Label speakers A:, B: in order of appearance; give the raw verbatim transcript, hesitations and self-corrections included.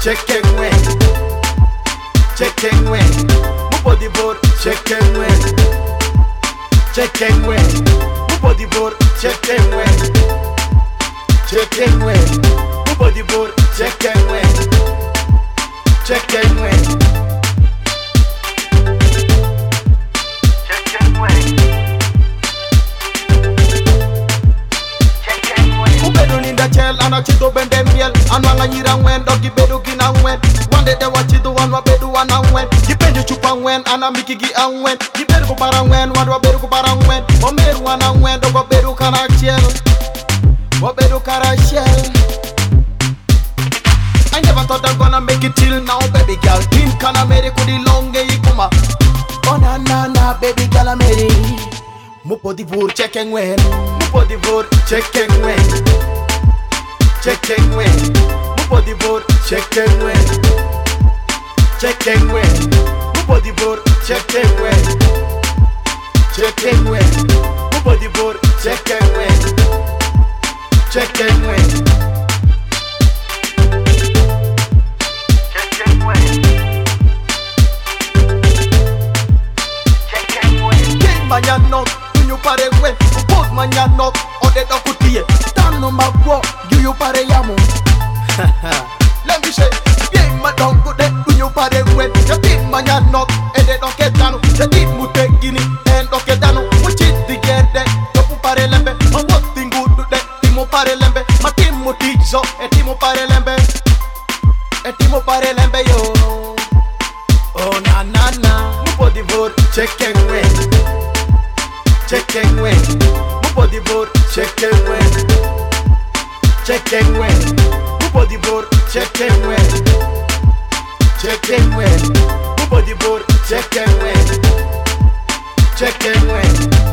A: check and win. Check and win. Move body board, check and win. Check and win. Move body board, check and win. Check and win. Move body board, check and win. Check and win. Check and win. Check and win. Ubedu ninda chel anachito bende miel anwanga nyira ngwen dogi bedu gina ngwen wande de wachidu wanwa bedu wana ngwen jipenju chupa ngwen ana mikigi angwen jibedu kubara ngwen wadwa bedu kubara ngwen omeru wana ngwen dogo bedu kana chel wabedu kara shell. I never thought I'm gonna make it till now, baby girl. Team kana meri kudi longe ikuma. Oh na na na, baby girl I'm ready. Mupo di vur check and win. Mupo di vur check and win. Check and win. Mupo di vur check and win. Check and win. Mupo di vur check and win. Check and win. Mupo di vur check and win. Check and win. Check and win. Check and win. King manyano, you pare win. Both manyano, ode dokutie. Tano magwo, you pare yamu. Let me say, king madongo de, you pare win. The king manyano, ede doketano. The king mutegini, and doketano. Which is the get that, topu pare lembe. And what thing good do that? Timo pare lembe, ma timo tizo, e timo pare lembe, e timo pare lembe yo. Oh na na na, mupo di vur, check and win, check and win. Mupo di vur, check and win, check and win. Mupo di vur, check and win, check and win. Mupo di vur, check and win, check and win.